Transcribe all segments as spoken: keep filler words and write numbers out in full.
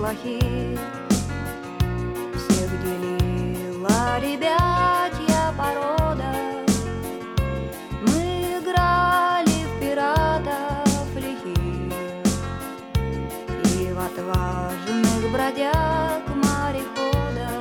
плохих. Всех делила ребятья порода. Мы играли в пиратов лихих и в отважных бродяг морехода.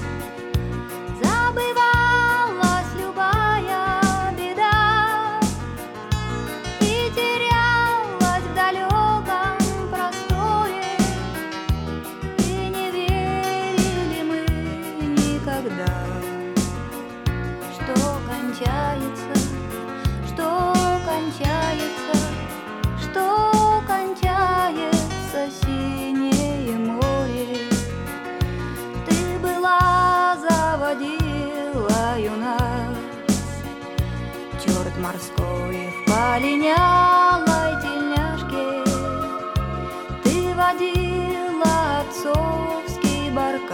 Забывалась любая беда и терялась в далеком просторе, и не верили мы никогда, что кончается, что кончается, что кончается синее море. Ты была заводилою нас, черт морской в полинялой тельняшке. Ты водила отцовский баркас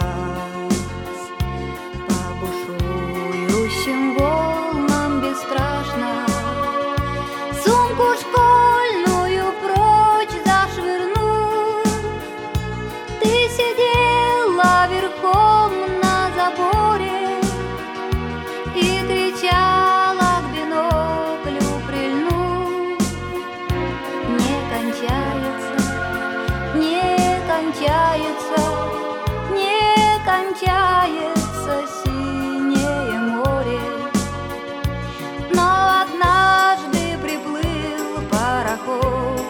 по бушующим волнам бесстрашно. Сумку школьную прочь зашвырнув, ты сидела верхом на заборе и кричала к биноклю прильнув: не кончается, не кончается, не кончается синее море. Но однажды приплыл пароход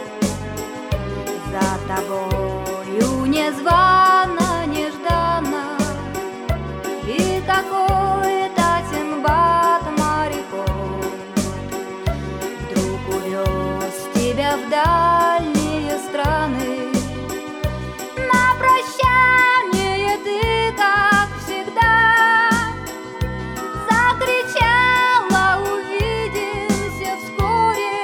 за тобою незвано, нежданно, и какой-то Синдбад моряков вдруг увез тебя в дальние страны. На прощание ты, как всегда, закричала: увидимся вскоре,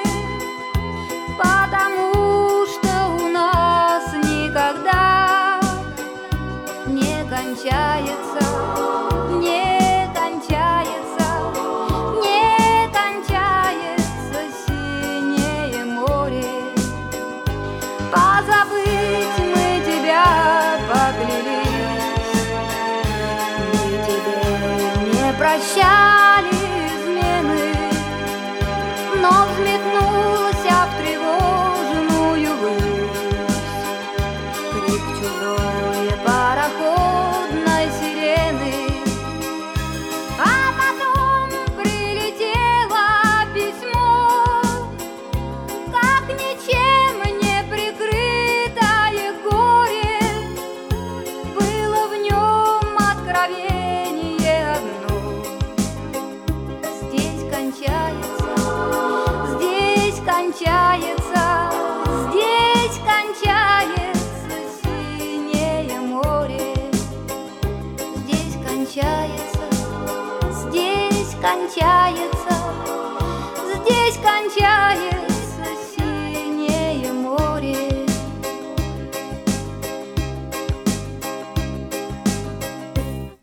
потому что у нас никогда не кончается, не кончается, не кончается синее море. Позабыть мы тебя поклялись, мы тебе не прощали измены, но взметнулся в тревожную высь крик чужой пароходной сирены. А потом прилетело письмо, как ничем не прикрытое горе. Было в нем откровение одно: здесь кончается, здесь кончается, здесь кончается синее море. Здесь кончается, здесь кончается.